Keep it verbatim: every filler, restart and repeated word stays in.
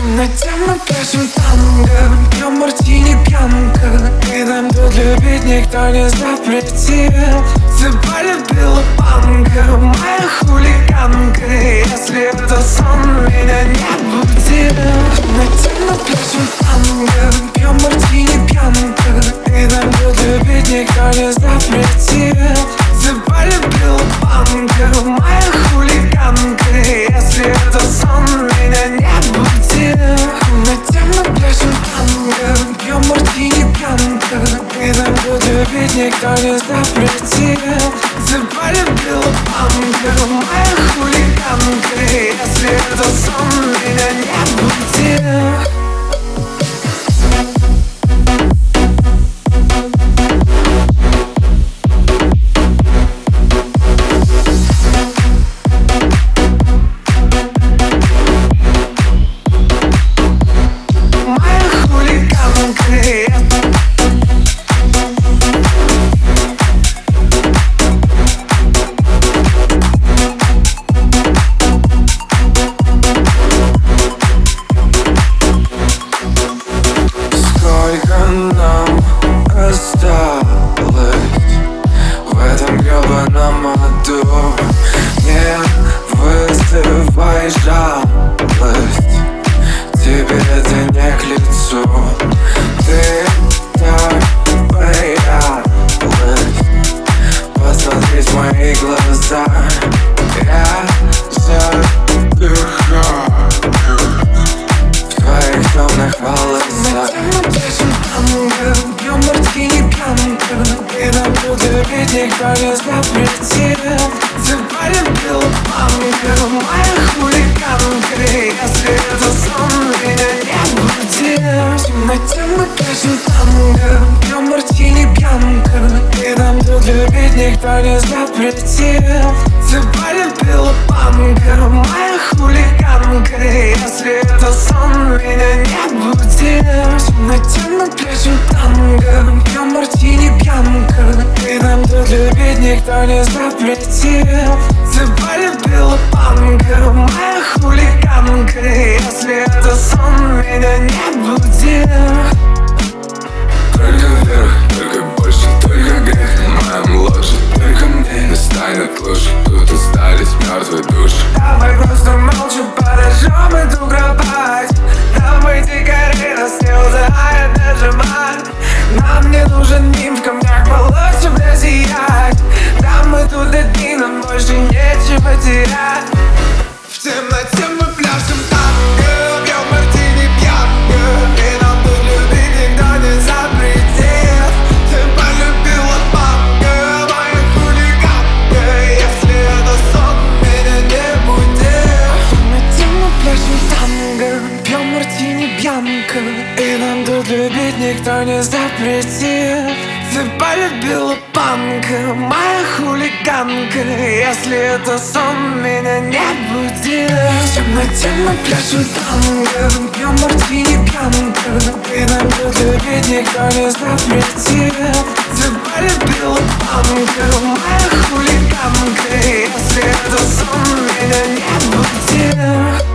темноте мы пляшем танго, пьем мартини пьянка, и нам тут любить никто не запретит. Ты полюбила панка, моя хулиганка, если это сон, меня не будет. В темноте мы пляшем танго, пьем мартини пьянка, и нам тут любить никто не запретит. Ты полюбила панка, моя хулиганка, если это сон, меня не будет. На тему пляшем танго, пьем мартини пьянка, и нам тут любить никто не запретит. Ты полюбила панка, моя хулиганка, если это сон, меня не будет. Не вызывай жалость, тебе это не к лицу. Ты так боялась посмотреть в мои глаза. Я задыхаюсь в твоих темных волосах. Пьем мартини пьянка, и нам тут любить никто не запретит. Ты полюбила панка, моя хулиганка, если это сон, меня не будет. В темноте мы пляшем танго, пьем мартини пьянка, и нам тут любить никто не запретит. Ты полюбила панка, моя хулиганка, если это сон, меня не будет. В темноте мы пляшем танго, пьем мартини пьянка, и нам тут любить никто не запретит. Ты полюбила панка, моя хулиганка, если это сон, меня не будет. Только вверх, только больше, только грех. Моем ложе, только мне не станет лучше. Тут остались мертвые души. Давай просто молча подожжем эту кровать. Давай дикари, нас не узнает даже мать. Нам не нужен нимф, в камнях получше мне сиять. Да мы тут одни, нам больше нечего терять. В темноте мы пляшем танго, пьем мартини пьянка, и нам тут любить никто не запретит. Ты полюбила панка, моя хулиганка, если это сон, меня не будет. В темноте мы пляшем танго, пьем мартини пьянка, и нам тут любить никто не запретит. Ты полюбила панка, моя хулиганка, если это сон, меня не будет. В темноте мы пляшем танго, пьем мартини пьянка, и нам тут любить никто не запретит. Ты полюбила панка, моя хулиганка, если это сон, меня не будет.